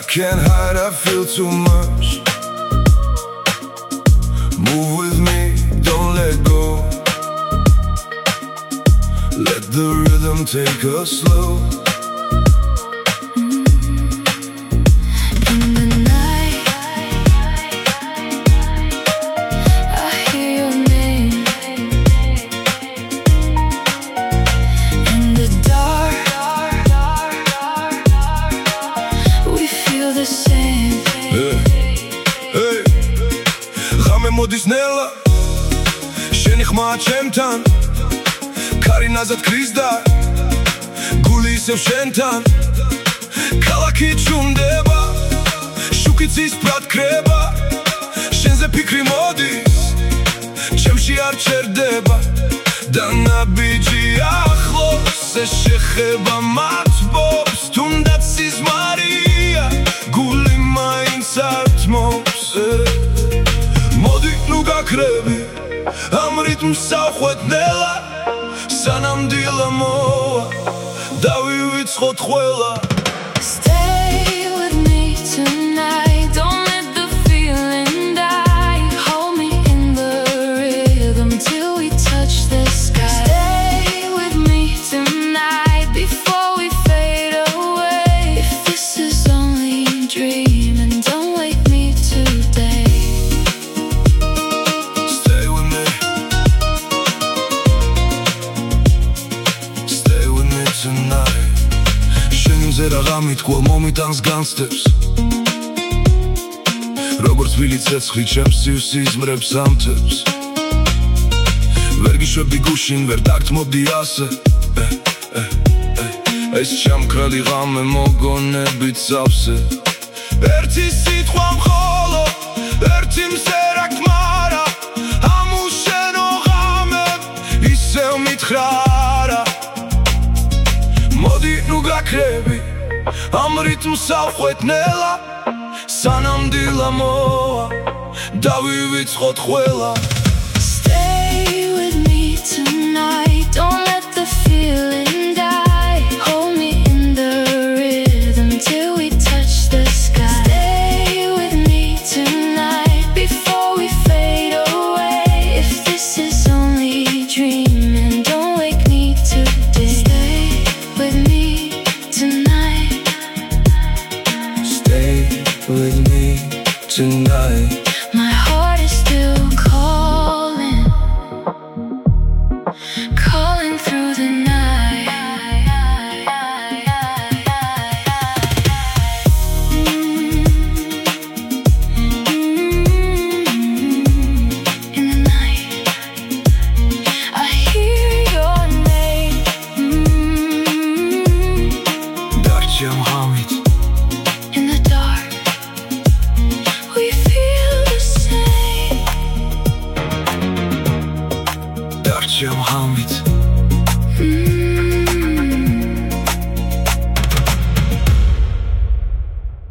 can't hide, I feel too much. Move with me, don't let go. Let the rhythm take us slow. In the night, I hear your name. In the dark, we feel the same. Hey, غم مودیس نلا შენი ხმა ჩემთან კარი ნაზად ქრისდა გული ისევ შენთან ქალაქი ჩუნდება შუქიც ისფრად ქრება შენზე ფიქრი მოდის ჩემში არ ჩერდება და ნაბიჯი ახლოს ეს შეხება მათბობს თუნდაც სიზმარია გული მაინც არ თმობს მოდი ნუ გაქრები ამ რიტმს ავხვეთ ნელა სანამ დილა მოვა დავივიწყოთ ყველა. Stay with me tonight, don't let the feeling die. Hold me in the rhythm till we touch the sky. Stay with me tonight before we fade away. If this is only a dream, and don't wake me today. Stay with me. Stay with me tonight. შენზე რაღა მითქვა მომიტანს განცდებს როგორც ვილი ცეცხლი ჩემს სივს იზმრებს ამთებს ვერ გიშვები გუშინ ვერ დაგთმობდი ასე ეს ჩამქრალი ღამე მოგონებით სავსე ერთი სიტყვა მხოლოდ ერთი მზერა გმარა ამ უშენო ღამებ ისევ მითხრარა მოდი ნუ გაქრები ამ რიტმს ავხვეთ ნელა სანამ დილა მოვა დავივიწყოთ ყველა. Stay with me tonight, don't let the feeling die. Hold me in the rhythm till we touch the sky. Stay with me tonight before we fade away. If this is only a dream, and don't wake me today. Stay with me tonight. Stay with me tonight. My heart is still calling, calling through the night. In the night, I hear your name. Darcham Hamid. In the dark, we feel the same. Darcham Hamid.